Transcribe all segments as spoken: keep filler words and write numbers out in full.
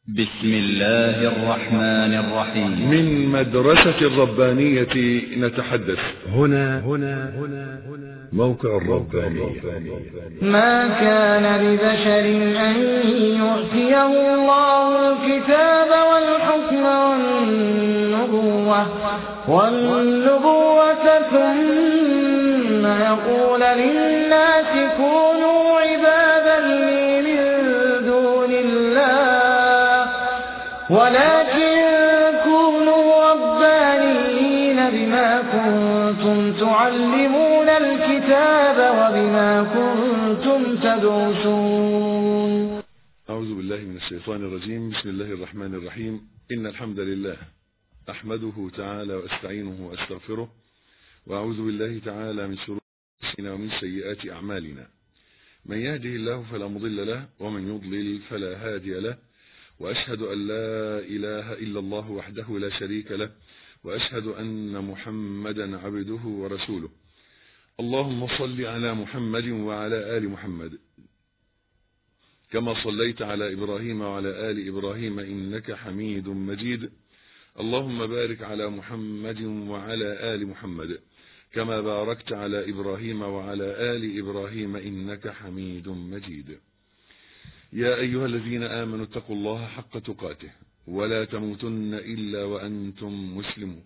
بسم الله الرحمن الرحيم. من مدرسة الربانية نتحدث. هنا هنا هنا هنا موقع الربانية. ما كان لبشر أن يؤتيه الله الكتاب والحكم والنبوة والنبوة ثم يقول للناس كونوا عبادا لي من دون الله ولكن كونوا ربانيين بما كنتم تعلمون الكتاب وبما كنتم تدرسون. أعوذ بالله من الشيطان الرجيم. بسم الله الرحمن الرحيم. إن الحمد لله أحمده تعالى وأستعينه وأستغفره وأعوذ بالله تعالى من شرور أنفسنا ومن سيئات أعمالنا. من يهده الله فلا مضل له ومن يضلل فلا هادي له، وأشهد أن لا إله إلا الله وحده لا شريك له، وأشهد أن محمدا عبده ورسوله. اللهم صل على محمد وعلى آل محمد كما صليت على إبراهيم وعلى آل إبراهيم إنك حميد مجيد. اللهم بارك على محمد وعلى آل محمد كما باركت على إبراهيم وعلى آل إبراهيم إنك حميد مجيد. يا أيها الذين آمنوا اتقوا الله حق تقاته ولا تموتن إلا وأنتم مسلمون.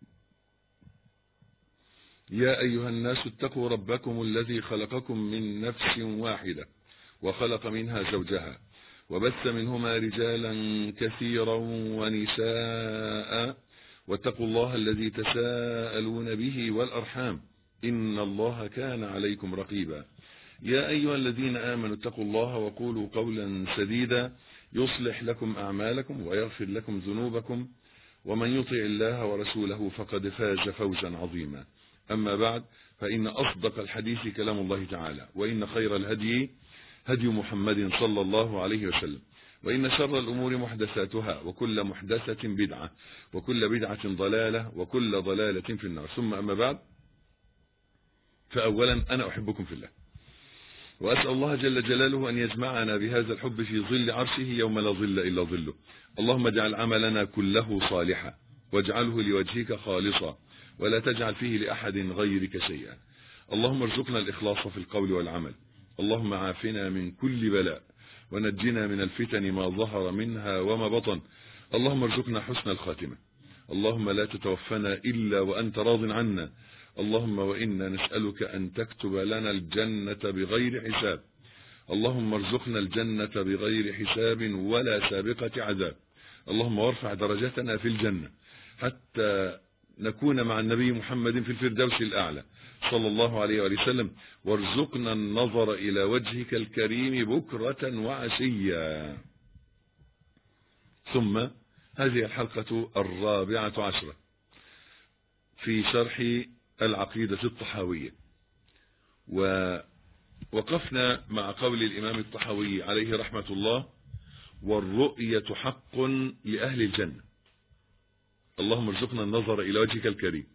يا أيها الناس اتقوا ربكم الذي خلقكم من نفس واحدة وخلق منها زوجها وبث منهما رجالا كثيرا ونساء، واتقوا الله الذي تساءلون به والأرحام إن الله كان عليكم رقيبا. يا أيها الذين آمنوا اتقوا الله وقولوا قولا سديدا يصلح لكم أعمالكم ويغفر لكم ذنوبكم، ومن يطع الله ورسوله فقد فاز فوزا عظيما. أما بعد، فإن أصدق الحديث كلام الله تعالى، وإن خير الهدي هدي محمد صلى الله عليه وسلم، وإن شر الأمور محدثاتها وكل محدثة بدعة وكل بدعة ضلالة وكل ضلالة في النار. ثم أما بعد، فأولا أنا أحبكم في الله، وأسأل الله جل جلاله أن يجمعنا بهذا الحب في ظل عرشه يوم لا ظل إلا ظله. اللهم اجعل عملنا كله صالحا واجعله لوجهك خالصا ولا تجعل فيه لأحد غيرك شيئا. اللهم ارزقنا الإخلاص في القول والعمل. اللهم عافنا من كل بلاء ونجنا من الفتن ما ظهر منها وما بطن. اللهم ارزقنا حسن الخاتمة. اللهم لا تتوفنا إلا وأنت راض عنا. اللهم وإنا نسألك أن تكتب لنا الجنة بغير حساب. اللهم ارزقنا الجنة بغير حساب ولا سابقة عذاب. اللهم وارفع درجتنا في الجنة حتى نكون مع النبي محمد في الفردوس الأعلى صلى الله عليه وآله وسلم. وارزقنا النظر إلى وجهك الكريم بكرة وعشيا. ثم هذه الحلقة الرابعة عشرة في شرح العقيدة الطحاوية، ووقفنا مع قول الإمام الطحاوي عليه رحمة الله: والرؤية حق لأهل الجنة. اللهم ارزقنا النظر إلى وجهك الكريم.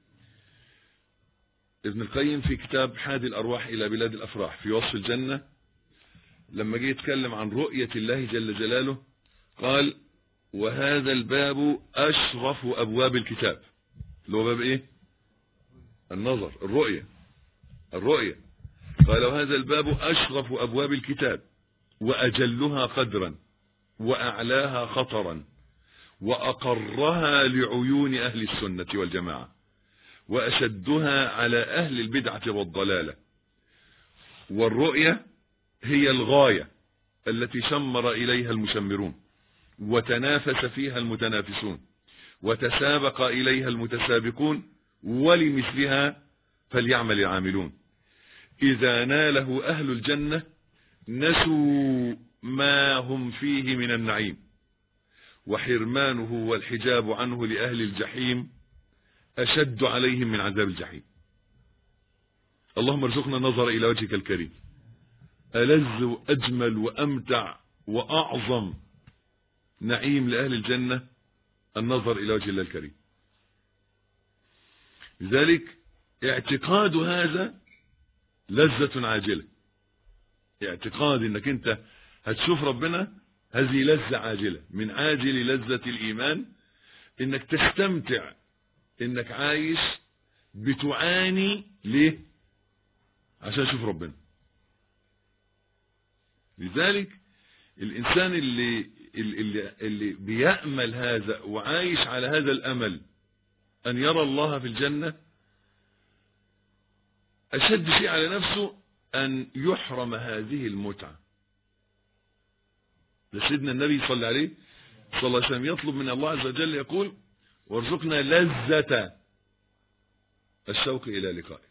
ابن القيم في كتاب حادي الأرواح إلى بلاد الأفراح في وصف الجنة، لما جه يتكلم عن رؤية الله جل جلاله قال: وهذا الباب أشرف أبواب الكتاب. اللي هو باب إيه؟ النظر، الرؤية الرؤية قال: وهذا الباب أشرف أبواب الكتاب وأجلها قدرا وأعلاها خطرا وأقرها لعيون أهل السنة والجماعة وأشدها على أهل البدعة والضلالة. والرؤية هي الغاية التي شمر إليها المشمرون وتنافس فيها المتنافسون وتسابق إليها المتسابقون، ولمثلها فليعمل العاملون. إذا ناله أهل الجنة نسوا ما هم فيه من النعيم، وحرمانه والحجاب عنه لأهل الجحيم أشد عليهم من عذاب الجحيم. اللهم ارزقنا النظر إلى وجهك الكريم. ألذ وأجمل وأمتع وأعظم نعيم لأهل الجنة النظر إلى وجه الله الكريم. لذلك اعتقاد هذا لذة عاجلة. اعتقاد انك انت هتشوف ربنا هذه لذة عاجلة من عاجل لذة الإيمان، إنك تستمتع إنك عايش، بتعاني ليه؟ عشان شوف ربنا. لذلك الإنسان اللي اللي اللي بيأمل هذا وعايش على هذا الأمل أن يرى الله في الجنة، أشد شيء على نفسه أن يحرم هذه المتعة. لسيدنا النبي صلى الله عليه صلى الله عليه وسلم يطلب من الله عز وجل، يقول: وارزقنا لذة الشوق إلى لقائك.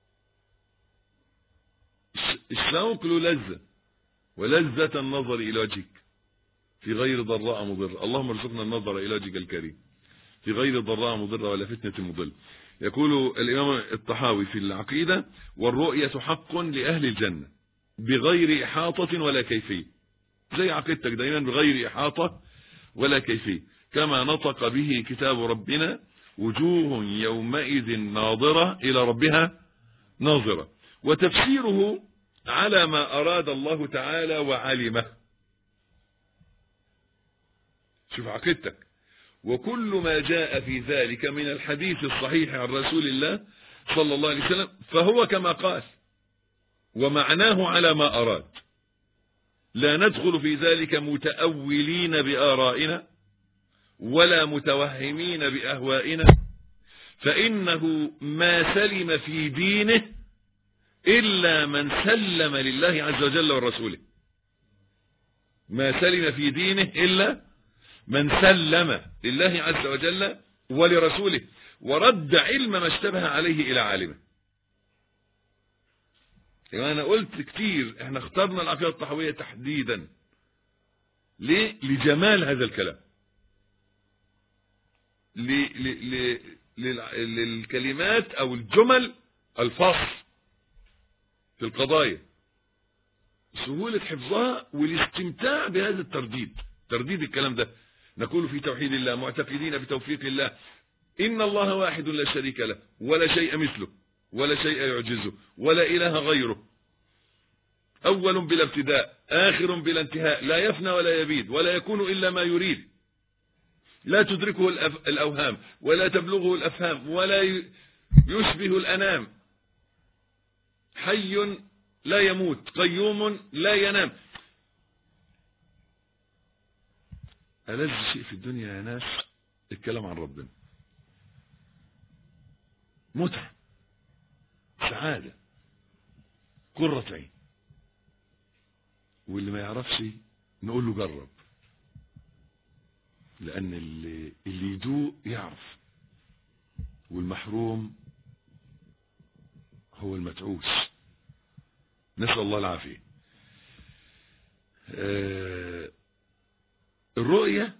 الشوق له لذة، ولذة النظر إلى وجهك في غير ضراء مضرة. اللهم ارزقنا النظر إلى وجهك الكريم في غير ضراء مضرة ولا فتنة مضلة. يقول الإمام الطحاوي في العقيدة: والرؤية حق لأهل الجنة بغير إحاطة ولا كيفية. زي عقيدتك دائما، بغير إحاطة ولا كيفية، كما نطق به كتاب ربنا: وجوه يومئذ ناظرة إلى ربها ناظرة. وتفسيره على ما أراد الله تعالى وعلمه. شوف عقيدتك: وكل ما جاء في ذلك من الحديث الصحيح عن رسول الله صلى الله عليه وسلم فهو كما قال، ومعناه على ما أراد. لا ندخل في ذلك متأولين بآرائنا ولا متوهمين بأهوائنا، فإنه ما سلم في دينه إلا من سلم لله عز وجل ورسوله. ما سلم في دينه إلا من سلم لله عز وجل ولرسوله، ورد علم ما اشتبه عليه إلى عالمه. يعني أنا قلت كتير احنا اخترنا العقيدة الطحاوية تحديدا ليه؟ لجمال هذا الكلام، للكلمات أو الجمل الفصل في القضايا، سهولة حفظها والاستمتاع بهذا الترديد، ترديد الكلام ده. نقول في توحيد الله معتقدين بتوفيق الله، إن الله واحد لا شريك له ولا شيء مثله ولا شيء يعجزه ولا إله غيره، أول بلا ابتداء آخر بلا انتهاء، لا يفنى ولا يبيد ولا يكون إلا ما يريد، لا تدركه الأوهام ولا تبلغه الأفهام ولا يشبه الأنام، حي لا يموت قيوم لا ينام. ألذ شيء في الدنيا يا ناس الكلام عن ربنا، متعة، سعادة، قرة عين. واللي ما يعرفش نقول له جرب، لأن اللي, اللي يدوق يعرف، والمحروم هو المتعوس. نسأل الله العافية. آه الرؤية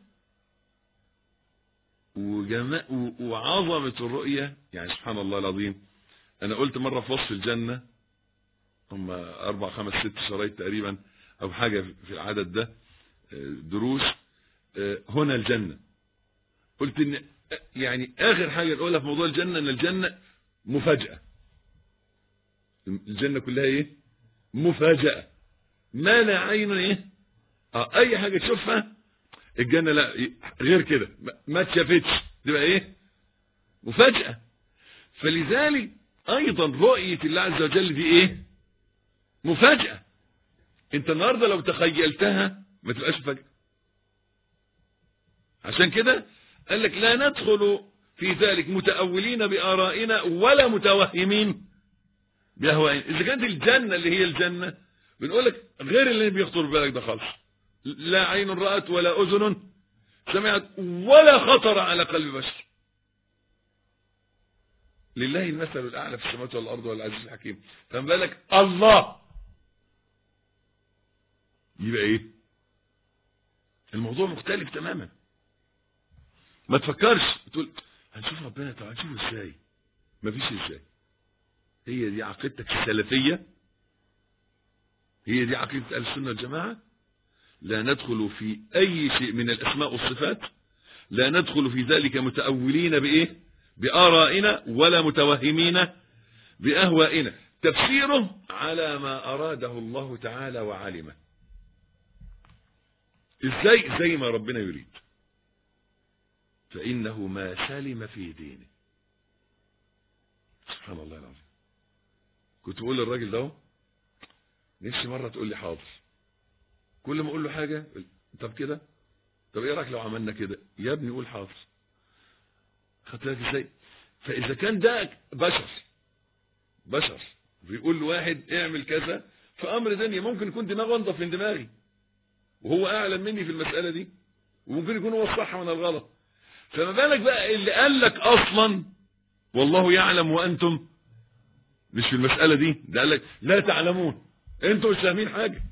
وجماء وعظمة الرؤية، يعني سبحان الله العظيم. أنا قلت مرة في وصف الجنة، هم أربع خمس ست شرايط تقريبا أو حاجة في العدد ده دروس. هنا الجنة، قلت إن يعني آخر حاجة نقولها في موضوع الجنة إن الجنة مفاجأة. الجنة كلها إيه؟ مفاجأة، ما لا عين إيه؟ آه أي حاجة تشوفها الجنة لا غير كده ما تشافتش، تبقى إيه؟ مفاجأة. فلذلك أيضا رؤية الله عز وجل دي إيه؟ مفاجأة. أنت النهاردة لو تخيلتها ما تبقاش مفاجأة. عشان كده قال لك لا ندخل في ذلك متأولين بآرائنا ولا متوهمين بأهوائنا. إذا كانت الجنة اللي هي الجنة بنقول لك غير اللي بيخطر بالك ده خالص، لا عين رأت ولا أذن سمعت ولا خطر على قلب بشر. لله المثل الأعلى في السماوات والأرض والعزيز الحكيم. فما بالك الله، يبقى إيه؟ الموضوع مختلف تماما. ما تفكرش تقول هنشوف ربنا، طب هنشوفه ازاي؟ مفيش ازاي. هي دي عقيدتك السلفية، هي دي عقيدة أهل السنة والجماعة. لا ندخل في أي شيء من الأسماء والصفات، لا ندخل في ذلك متأولين بإيه؟ بآرائنا ولا متوهمين بأهوائنا. تفسيره على ما أراده الله تعالى وعلمه. ازاي؟ زي ما ربنا يريد. فإنه ما سلم في دينه. سبحان الله العظيم. كنت بقول للراجل ده نفسي مرة تقول لي حاضر. كل ما اقول له حاجة طب كده، طب ايه رايك لو عملنا كده؟ يا ابني قول حاضر. خدت بالك ازاي؟ فاذا كان ده بشر بشر بيقول لواحد اعمل كذا في امر دنيا، ممكن يكون دماغه انضف من دماغي وهو اعلم مني في المسألة دي، وممكن يكون هو الصح من الغلط. فما بالك بقى اللي قال لك اصلا والله يعلم وانتم مش في المسألة دي، ده قال لك لا تعلمون، انتم مش فاهمين حاجة،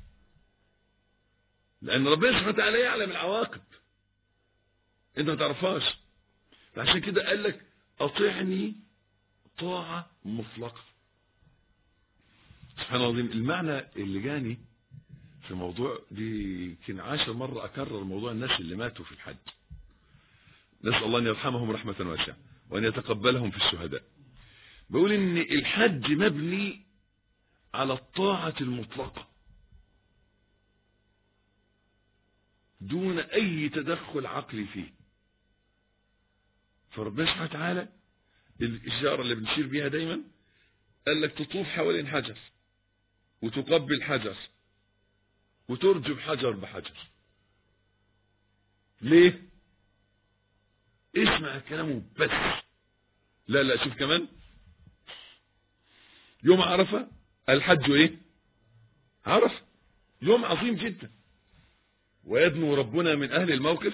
لان ربنا سبحانه وتعالى يعلم العواقب انت ما تعرفهاش. فعشان كده قال لك اطيعني طاعة مطلقة. سبحان الله العظيم. المعنى اللي جاني في موضوع دي يمكن عشر مرة اكرر موضوع الناس اللي ماتوا في الحج، نسأل الله ان يرحمهم رحمة واسعة وان يتقبلهم في الشهداء. بقول ان الحج مبني على الطاعة المطلقة دون اي تدخل عقلي فيه. فربنا سبحانه وتعالى الاشارة اللي بنشير بيها دايما قال لك تطوف حوالين حجر وتقبل حجر وترجم حجر بحجر. ليه؟ اسمع كلامه بس. لا لا شوف كمان يوم عرفة الحج ايه؟ عرفة يوم عظيم جدا، ويدنو ربنا من اهل الموقف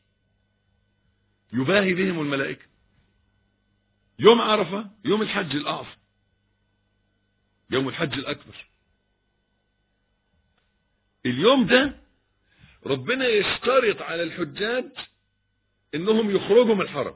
يباهي بهم الملائكة. يوم عرفة يوم الحج الاعظم، يوم الحج الاكبر. اليوم ده ربنا يشترط على الحجاج انهم يخرجوا من الحرم.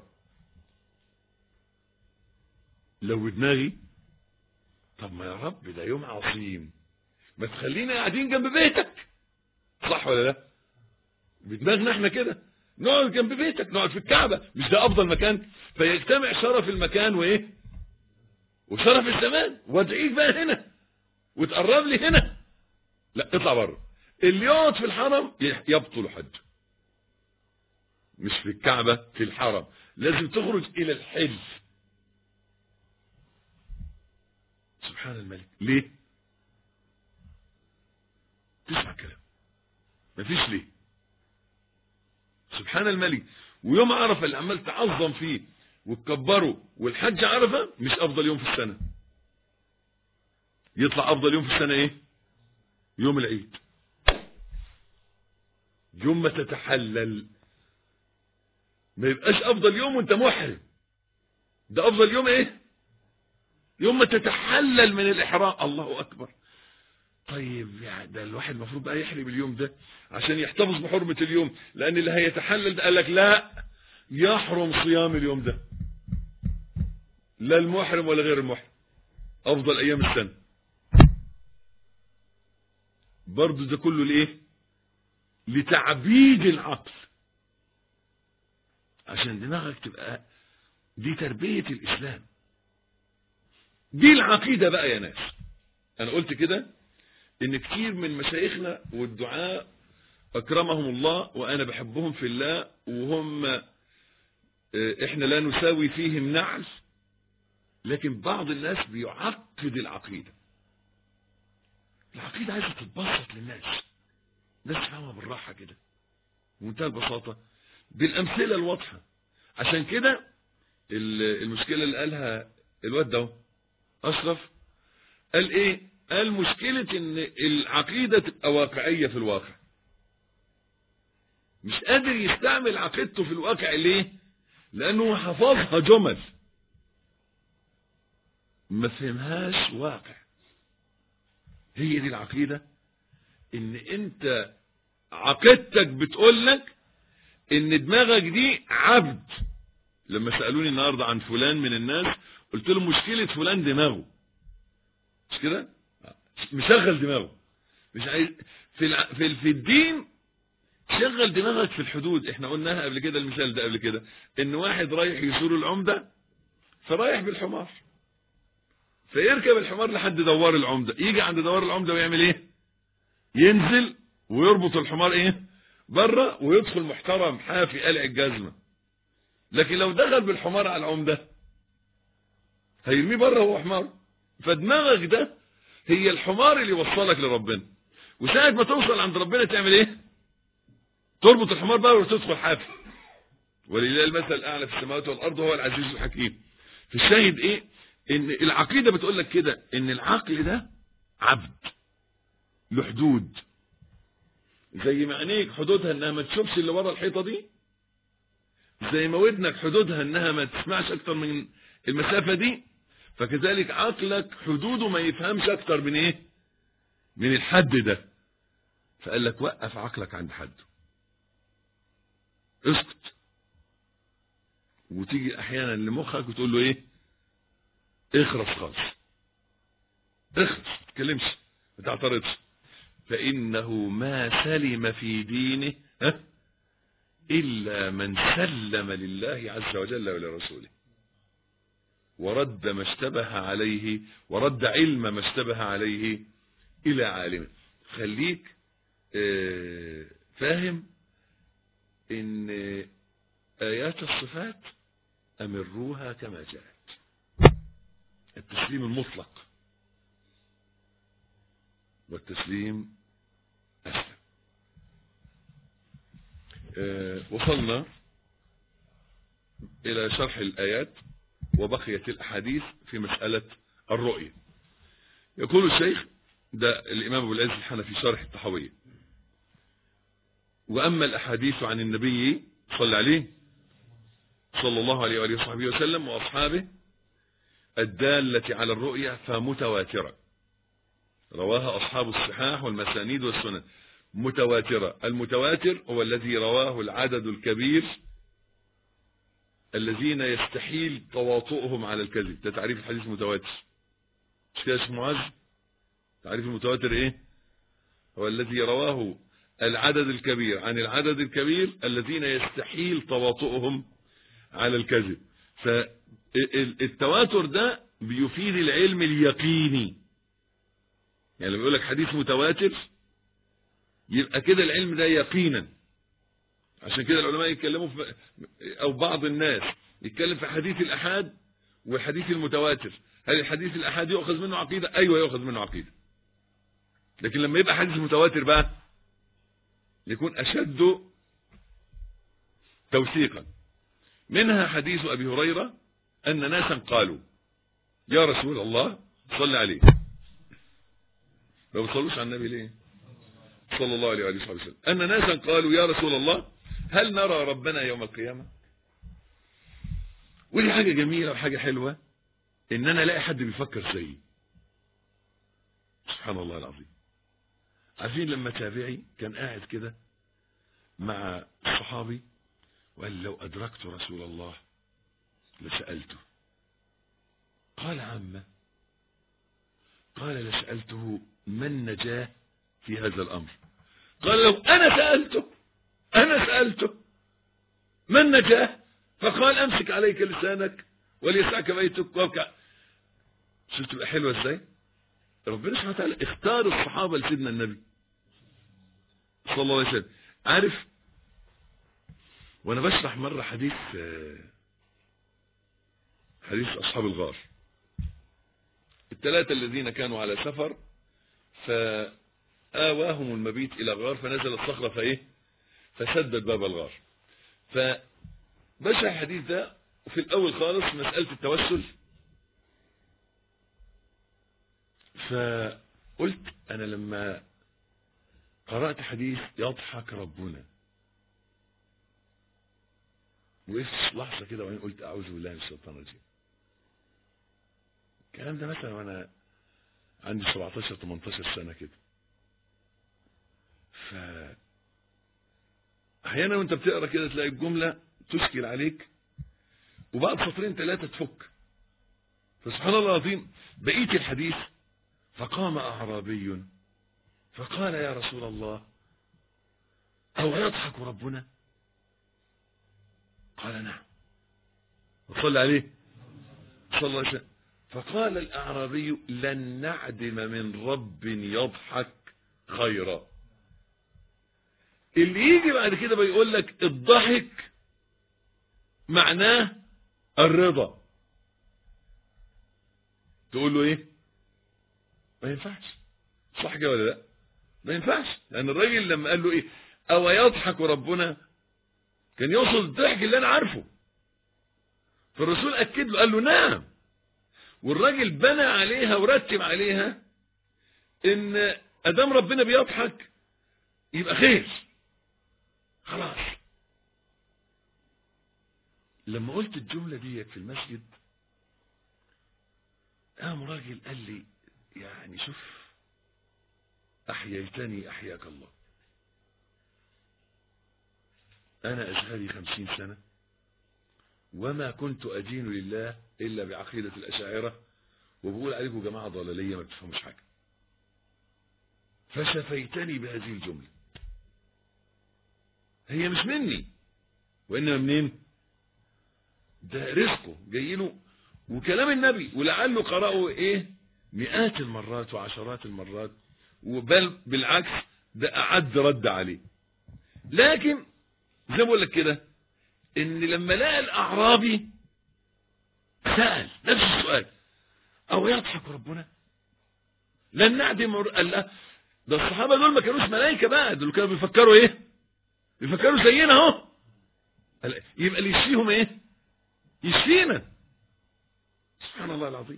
لو دماغي طب ما يا رب ده يوم عظيم، ما تخلينا قاعدين جنب بيتك، صح ولا لا؟ بدماغنا احنا كده نقعد جنب بيتك، نقعد في الكعبة، مش ده افضل مكان؟ فيجتمع شرف المكان وايه وشرف الزمان، وادعيك بقى هنا وتقرب لي هنا. لا اطلع بره. اللي يقعد في الحرم يبطل حج، مش في الكعبة، في الحرم. لازم تخرج الى الحج. سبحان الملك. ليه؟ تسمع كلام مفيش ليه. سبحان الملك. ويوم عرفة اللي عمال تعظم فيه وتكبره، والحج عرفة مش افضل يوم في السنة. يطلع افضل يوم في السنة ايه؟ يوم العيد، يوم ما تتحلل. ما يبقاش افضل يوم وانت محرم، ده افضل يوم ايه؟ يوم ما تتحلل من الاحرام. الله اكبر. طيب يعني ده الواحد المفروض بقى يحرم اليوم ده عشان يحتفظ بحرمة اليوم، لان اللي هيتحلل ده قال لك لا يحرم صيام اليوم ده، لا المحرم ولا غير المحرم، افضل ايام السنة. برضو ده كله ليه؟ لتعبيد العقل، عشان دماغك تبقى دي تربية الاسلام، دي العقيدة بقى يا ناس. انا قلت كده ان كتير من مشايخنا والدعاء اكرمهم الله وانا بحبهم في الله، وهم احنا لا نساوي فيهم نعل، لكن بعض الناس بيعقد العقيدة. العقيدة عايزة تتبسط للناس، الناس تفهمها بالراحة كده بمنتهى البساطة بالامثلة الواضحة. عشان كده المشكلة اللي قالها الواد ده اشرف قال ايه؟ قال مشكلة ان العقيدة تبقى واقعية في الواقع. مش قادر يستعمل عقيدته في الواقع. ليه؟ لانه حفظها جمل ما فهمهاش واقع. هي دي العقيدة، ان انت عقيدتك بتقول لك ان دماغك دي عبد. لما سألوني النهاردة عن فلان من الناس قلت لهم مشكلة فلان دماغه، مش كده؟ مشغل دماغه، مش عايز في الع... في في الدين شغل دماغك في الحدود. احنا قلناها قبل كده، المثال ده قبل كده، ان واحد رايح يزور العمدة فرايح بالحمار، فيركب الحمار لحد دوار العمدة، يجي عند دوار العمدة ويعمل ايه؟ ينزل ويربط الحمار ايه؟ بره ويدخل محترم حافي قلع الجزمة. لكن لو دخل بالحمار على العمدة هيرميه بره وهو حمار. فدماغك ده هي الحمار اللي يوصلك لربنا، وساعة ما توصل عند ربنا تعمل ايه؟ تربط الحمار بقى وتدخل حافي. ولله المثل الاعلى في السماوات والارض وهو العزيز الحكيم. في الشاهد ايه؟ ان العقيدة بتقول لك كده ان العقل ده عبد له حدود، زي ما عينيك حدودها انها ما تشوفش اللي ورا الحيطة دي، زي ما ودنك حدودها انها ما تسمعش اكتر من المسافة دي، فكذلك عقلك حدوده ما يفهمش اكتر من ايه؟ من الحد ده. فقال لك وقف عقلك عند حده، اسكت. وتيجي احيانا لمخك وتقول له ايه؟ اخرس خالص، اخرس، ما تتكلمش، ما تعترضش. فانه ما سلم في دينه ها الا من سلم لله عز وجل ولرسوله، ورد ما اشتبه عليه، ورد علم ما اشتبه عليه الى عالمه. خليك اه فاهم ان ايات الصفات امروها كما جاءت، التسليم المطلق والتسليم اسلم. اه وصلنا الى شرح الايات وبقيت الاحاديث في مسألة الرؤية. يقول الشيخ ده الامام ابو العز الحنفي شرح الطحاوية: واما الاحاديث عن النبي صلى عليه صلى الله عليه وآله وصحبه وسلم واصحابه الدالة على الرؤية فمتواترة، رواها اصحاب الصحاح والمسانيد والسنن. متواترة، المتواتر هو الذي رواه العدد الكبير الذين يستحيل تواطؤهم على الكذب. ده تعريف الحديث متواتر، مش كده يا شيخ معاذ؟ تعريف المتواتر ايه؟ هو الذي رواه العدد الكبير عن العدد الكبير الذين يستحيل تواطؤهم على الكذب. فالتواتر ده بيفيد العلم اليقيني. يعني لما يقول لك حديث متواتر يبقى كده العلم ده يقينا. عشان كده العلماء يتكلموا في، او بعض الناس يتكلم في حديث الأحاد والحديث المتواتر. هل الحديث الأحاد يؤخذ منه عقيدة؟ ايوه يؤخذ منه عقيدة. لكن لما يبقى حديث متواتر بقى يكون اشد توثيقا. منها حديث ابي هريرة ان ناسا قالوا يا رسول الله صل عليه. ما بتصلوش على النبي ليه صلى الله عليه وآله وسلم؟ ان ناسا قالوا يا رسول الله هل نرى ربنا يوم القيامة؟ ودي حاجة جميلة وحاجة حلوة ان انا الاقي حد بيفكر زيي. سبحان الله العظيم. عارفين لما تابعي كان قاعد كده مع الصحابي وقال لو ادركت رسول الله لسألته. قال عما؟ قال لسألته ما النجاة في هذا الامر؟ قال لو انا سألته انا سألته ما النجاة؟ فقال امسك عليك لسانك وليسعك بيتك وابكى. شفت تبقى حلوة ازاي؟ ربنا سبحانه وتعالى اختار الصحابة لسيدنا النبي صلى الله عليه وسلم. عارف وانا بشرح مرة حديث حديث اصحاب الغار، الثلاثة الذين كانوا على سفر فآواهم المبيت الى غار فنزلت صخرة فايه فسدت باب الغار. فبشرح الحديث ده وفي الاول خالص مسألة التوسل. فقلت انا لما قرأت حديث يضحك ربنا وقفت لحظة كده وبعدين قلت اعوذ بالله من الشيطان الرجيم. الكلام ده مثلا وانا عندي سبعتاشر تمنتاشر سنة كده. ف احيانا وانت بتقرا كده تلاقي الجملة تشكل عليك وبعد سطرين ثلاثة تفك. فسبحان الله العظيم بقيت الحديث فقام أعرابي فقال يا رسول الله أو يضحك ربنا؟ قال نعم. وصلى عليه صلى الله عليه وسلم. فقال الأعرابي لن نعدم من رب يضحك خيرا. اللي يجي بعد كده بيقول لك الضحك معناه الرضا، تقول له ايه؟ ما ينفعش. صح كده ولا لا؟ ما ينفعش، لان الراجل لما قال له ايه او يضحك ربنا كان يقصد الضحك اللي انا عارفه، فالرسول اكد له قال له نعم، والراجل بنى عليها ورتب عليها ان ادام ربنا بيضحك يبقى خير خلاص. لما قلت الجملة دي في المسجد قام راجل قال لي يعني شوف احييتني احياك الله، انا ازهري خمسين سنة وما كنت ادين لله الا بعقيدة الاشاعرة، وبقول عليكم جماعة ضلالية ما بتفهموش حاجة، فشفيتني بهذه الجملة. هي مش مني وانما منين؟ ده رزقه جاي له وكلام النبي، ولعله قرأه ايه مئات المرات وعشرات المرات، وبل بالعكس ده اعد رد عليه. لكن زي ما بقول لك كده ان لما لقى الاعرابي سأل نفس السؤال او يضحك ربنا لن نعدم، قال لا ده الصحابة دول ما كانوش ملائكة بقى، دول كانوا بيفكروا ايه؟ بيفكروا زينا اهو، يبقى اللي يشفيهم ايه؟ يشفينا. سبحان الله العظيم.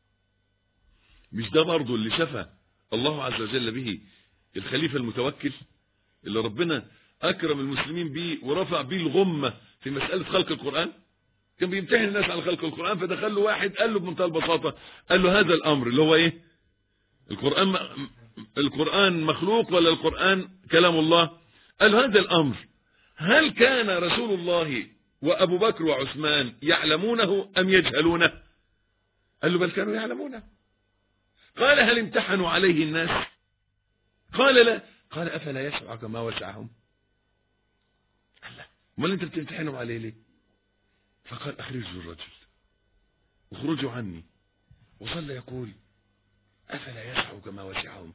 مش ده برضو اللي شفى الله عز وجل به الخليفة المتوكل اللي ربنا اكرم المسلمين بيه ورفع بيه الغمة في مسألة خلق القرآن؟ كان بيمتحن الناس على خلق القرآن، فدخل له واحد قال له بمنتهى البساطة، قال له هذا الامر اللي هو ايه؟ القرآن القرآن مخلوق ولا القرآن كلام الله؟ قال له هذا الامر هل كان رسول الله وابو بكر وعثمان يعلمونه ام يجهلونه؟ قال له بل كانوا يعلمونه. قال هل امتحنوا عليه الناس؟ قال لا. قال افلا يسعك ما وسعهم؟ قال لا. امال انت بتمتحنهم عليه ليه؟ فقال اخرجوا الرجل اخرجوا عني، وصلى يقول افلا يسعك ما وسعهم.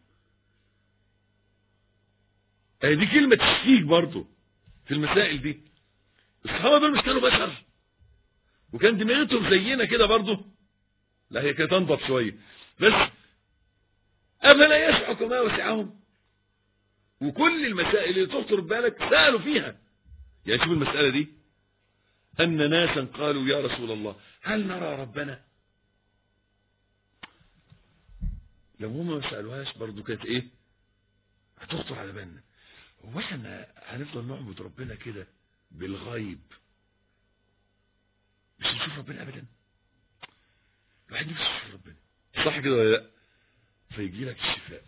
اي دي كلمة تشكيك برضو في المسائل دي. الصحابة دول مش كانوا بشر وكان دماغتهم زينا كده برضو؟ لا هي كانت انضف شوية، بس افلا يسعك ما وسعهم. وكل المسائل اللي تخطر بالك سألوا فيها. يعني شوف المسألة دي، ان ناسا قالوا يا رسول الله هل نرى ربنا؟ لو هم ما سألوهاش برضو كانت ايه هتخطر على بالنا. هو احنا هنفضل نعبد ربنا كده بالغيب مش نشوف ربنا ابدا؟ الواحد نفسه يشوف ربنا، صح كده ولا لا؟ فيجي لك الشفاء.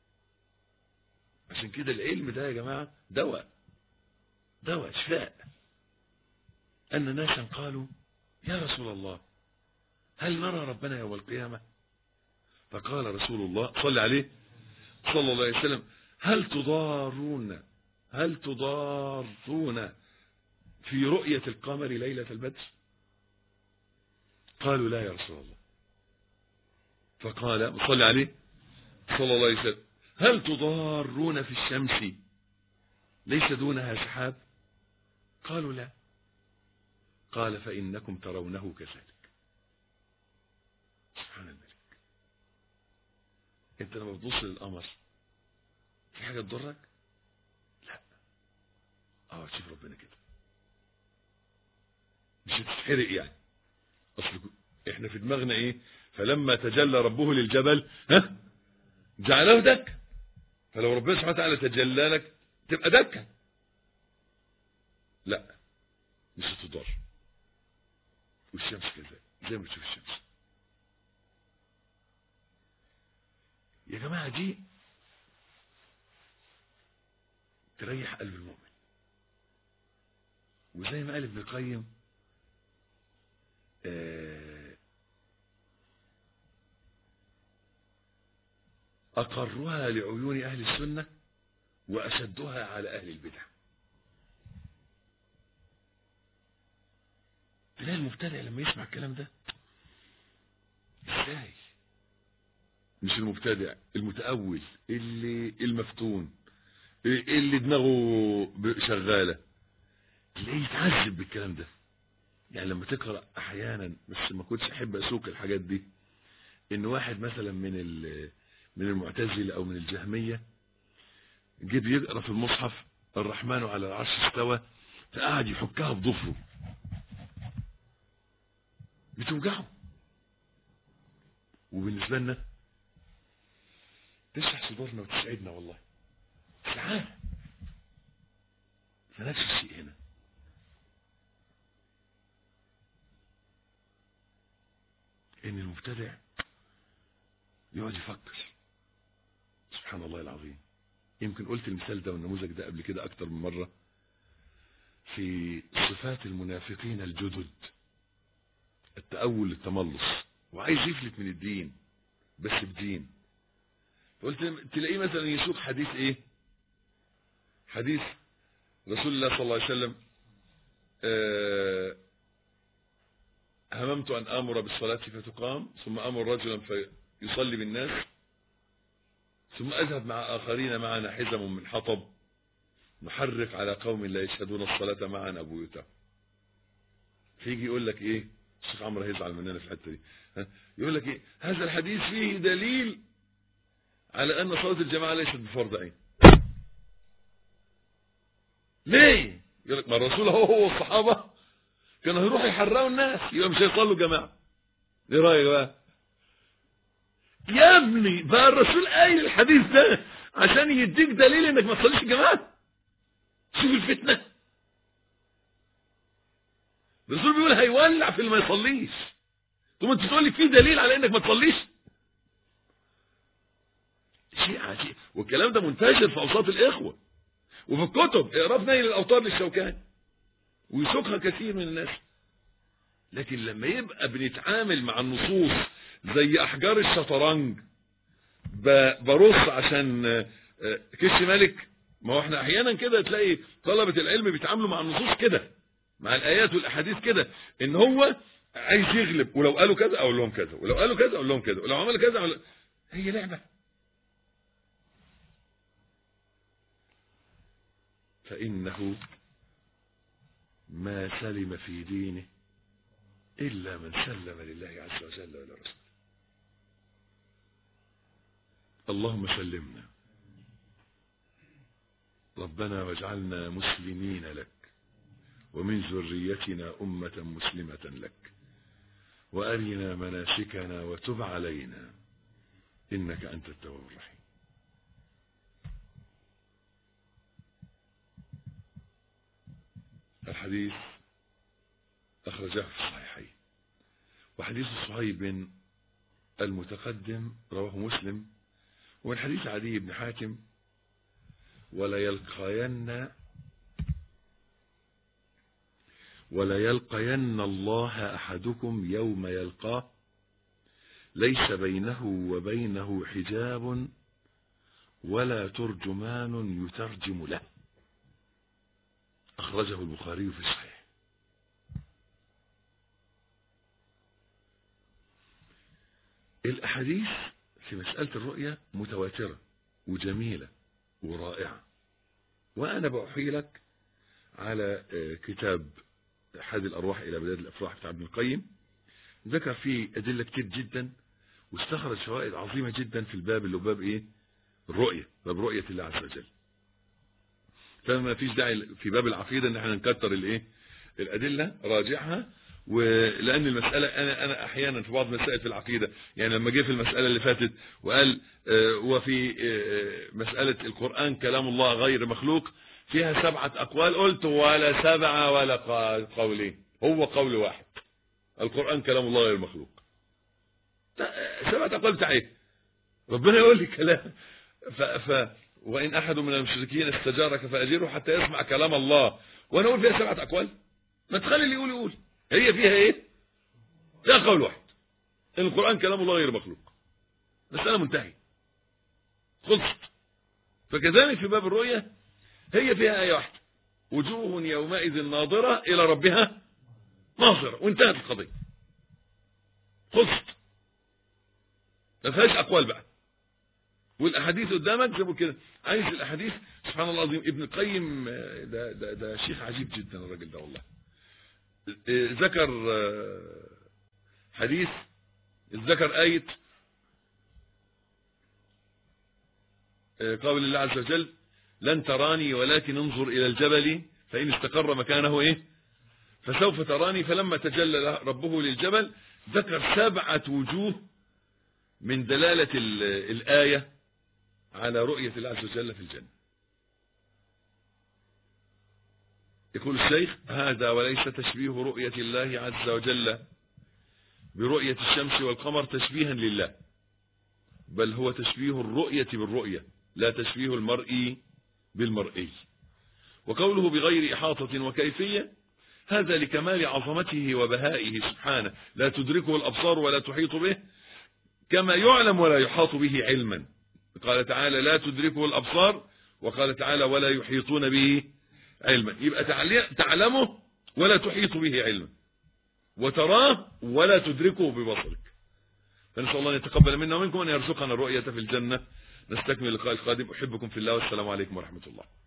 عشان كده العلم ده يا جماعه دواء، دواء شفاء. ان ناسا قالوا يا رسول الله هل نرى ربنا يوم القيامه؟ فقال رسول الله صلى عليه صلى الله عليه وسلم هل تضارون هل تضارون في رؤية القمر ليلة البدر؟ قالوا لا يا رسول الله. فقال صلى عليه صلى الله عليه وسلم هل تضارون في الشمس ليس دونها سحاب؟ قالوا لا. قال فإنكم ترونه كذلك. سبحان الملك. انت لما بتبص للقمر في حاجة تضرك؟ لا. اه تشوف ربنا كده مش هتتحرق يعني. اصل احنا في دماغنا ايه؟ فلما تجلى ربه للجبل ها جعله دكا، فلو ربنا سبحانه وتعالى تجلى لك تبقى دكا. لا مش هتضر. والشمس كذلك زي ما تشوف الشمس. يا جماعة دي تريح قلب المؤمن. وزي ما قال ابن القيم أقرها لعيون أهل السنة وأشدها على أهل البدع. تلاقي المبتدع لما يسمع الكلام ده ازاي؟ مش المبتدع، المتأول اللي المفتون اللي دماغه شغالة تلاقيه يتعذب بالكلام ده. يعني لما تقرأ احيانا، بس ما كنتش احب اسوق الحاجات دي، ان واحد مثلا من من المعتزلة او من الجهمية جيب يقرأ في المصحف الرحمن على العرش استوى، فقعد يحكها بضفره، بتوجعه. وبالنسبة لنا تشرح صدورنا وتسعدنا والله ساعات. فنفس الشيء هنا. ان المبتدع يقعد يفكر. سبحان الله العظيم. يمكن قلت المثال ده والنموذج ده قبل كده اكتر من مرة في صفات المنافقين الجدد، التأول التملص، وعايز يفلت من الدين بس بدين. قلت تلاقيه مثلا يسوق حديث ايه، حديث رسول الله صلى الله عليه وسلم آه هممت ان امر بالصلاة فتقام ثم امر رجلا فيصلي بالناس ثم اذهب مع اخرين معنا حزم من حطب نحرق على قوم لا يشهدون الصلاة معنا بيوتهم. فيجي يقول لك ايه، الشيخ عمرو هيزعل مننا في الحته دي، يقول لك ايه، هذا الحديث فيه دليل على ان صلاة الجماعة ليست بفرض عين. ليه؟ يقول لك ما الرسول هو هو الصحابة كانوا يروحوا يحرقوا الناس، يبقى مش هيصلوا جماعة. ايه رايك بقى؟ يا ابني بقى الرسول قايل الحديث ده عشان يديك دليل انك ما تصليش جماعة. شوف الفتنة. الرسول بيقول هيولع في اللي ما يصليش، ثم انت تقول لي في دليل على انك ما تصليش. شيء عجيب. والكلام ده منتشر في اوساط الاخوه وفي الكتب. اقرا في نيل الاوطار للشوكاني ويسوقها كثير من الناس. لكن لما يبقى بنتعامل مع النصوص زي احجار الشطرنج، برص عشان كش ملك. ما هو احنا احيانا كده تلاقي طلبة العلم بيتعاملوا مع النصوص كده، مع الايات والاحاديث كده، ان هو عايز يغلب، ولو قالوا كذا اقول لهم كذا، ولو قالوا كذا اقول لهم كذا، ولو عملوا كذا أقول... هي لعبة. فإنه ما سلم في دينه إلا من سلم لله عز وجل ولرسوله. اللهم سلمنا ربنا واجعلنا مسلمين لك ومن ذريتنا أمة مسلمة لك وأرنا مناسكنا وتب علينا إنك أنت التواب الرحيم. الحديث أخرجه في الصحيحين، وحديث صهيب المتقدم رواه مسلم، ومن حديث عدي بن حاتم ولا يلقين ولا يلقين الله أحدكم يوم يلقاه ليس بينه وبينه حجاب ولا ترجمان يترجم له. أخرجه البخاري في الصحيح. الأحاديث في مسألة الرؤية متواترة وجميلة ورائعة، وأنا بأحيي لك على كتاب حاد الأرواح إلى بلاد الأفراح بتاع ابن القيم، ذكر فيه أدلة كتير جدا واستخرج فوائد عظيمة جدا في الباب اللي هو باب إيه؟ الرؤية، باب رؤية الله عز وجل. فما فيش داعي في باب العقيدة ان احنا نكتر الايه الادله، راجعها. ولان المساله انا انا احيانا في بعض مسائل في العقيده، يعني لما جه في المساله اللي فاتت وقال اه وفي اه مساله القران كلام الله غير مخلوق فيها سبعه اقوال، قلت ولا سبعه ولا قولين، هو قول واحد، القران كلام الله غير مخلوق. سبعه اقوال بتاع ايه؟ ربنا يقول لي كلام. ف, ف وإن أحد من المشركين استجارك فأجره حتى يسمع كلام الله، وأنا أقول فيها سبعة أقوال. ما تخلي اللي يقول يقول. هي فيها إيه؟ فيها قول واحد، إن القرآن كلام الله غير مخلوق. مسألة منتهي، خلصت. فكذلك في باب الرؤية هي فيها آية واحدة، وجوه يومئذ ناظرة إلى ربها ناظرة، وانتهت القضية، خلصت. ما فيهاش أقوال بقى. والاحاديث قدامك زي ما كده. عايز الاحاديث سبحان الله العظيم. ابن القيم ده ده ده شيخ عجيب جدا الراجل ده والله. ذكر حديث، ذكر آية قول الله عز وجل لن تراني ولكن انظر إلى الجبل فإن استقر مكانه إيه فسوف تراني. فلما تجلى ربه للجبل ذكر سبعة وجوه من دلالة الآية على رؤية الله عز وجل في الجنة. يقول الشيخ هذا وليس تشبيه رؤية الله عز وجل برؤية الشمس والقمر تشبيها لله، بل هو تشبيه الرؤية بالرؤية لا تشبيه المرئي بالمرئي. وقوله بغير إحاطة وكيفية هذا لكمال عظمته وبهائه سبحانه لا تدركه الأبصار ولا تحيط به كما يعلم ولا يحاط به علما. قال تعالى لا تدركه الأبصار، وقال تعالى ولا يحيطون به علما. يبقى تعلمه ولا تحيط به علما، وتراه ولا تدركه ببصرك. فنسأل الله أن يتقبل منا ومنكم أن يرزقنا الرؤية في الجنة. نستكمل اللقاء القادم. أحبكم في الله والسلام عليكم ورحمة الله.